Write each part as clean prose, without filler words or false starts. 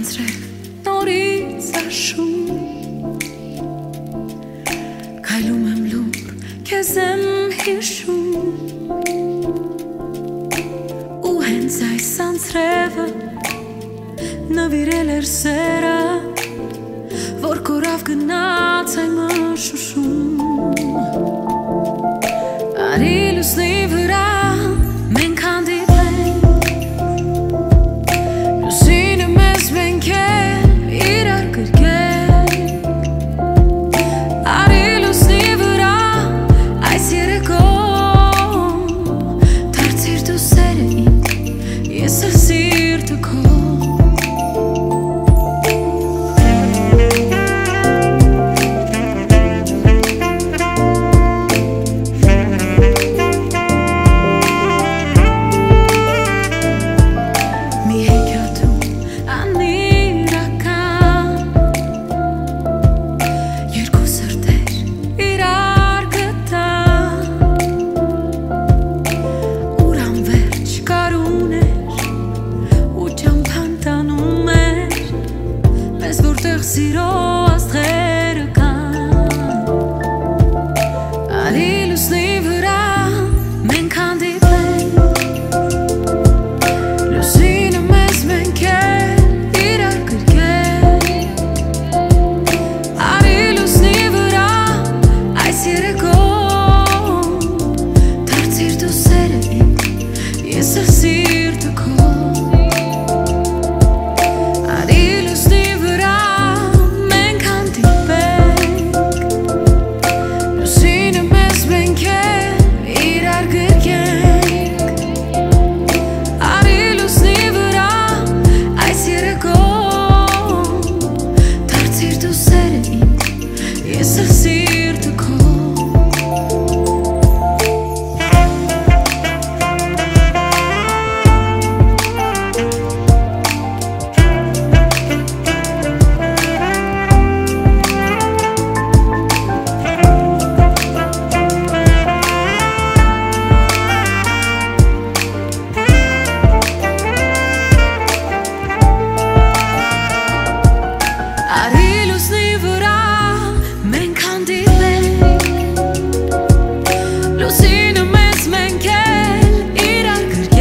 ցանցրել նորից աշուն Քայլում եմ լուր, քեզ եմ հիշում Ու հենց այս անցրևը նվիրել էր սերը Որ կորավ գնաց այն մշուշում Արի լուսնի վրա մենք հանդիպենք Լուսինը մեզ մենք իրար գրկենք Արի լուսնի վրա այս երեկոն Դարձիր դու սերը իմ, ես էլ սիրտը քո Սիրո աստղերը կան Արի լուսնի վրա մենք հանդիպենք Լուսինը մեզ մենք իրար գրկենք Արի լուսնի վրա այս երեկոն Դարձիր դու սերը իմ, ես էլ սիրտը քո Ես էլ սիրտը քո Արի լուսնի վրա Լուսինը մեզ մենք իրար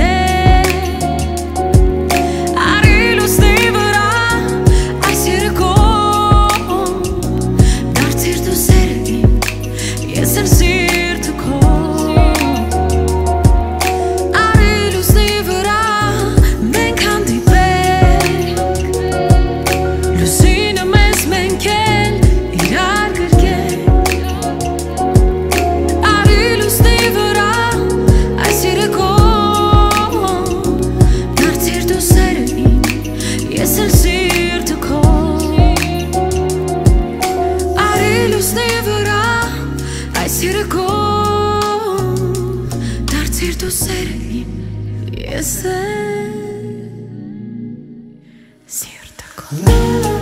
գրկենք Արի լուսնի վրա այս երեկոն Դարձիր դու սերը իմ, ես էլ սիրտը քո Արի լուսնի վրա մենք հանդիպենք Լուսինը մեզ մենք իրար գրկենք Ես էլ սիրտը քո Արի լուսնի վրա այս երեկոն Դարձիր դու սերը իմ, ես էլ սիրտը քո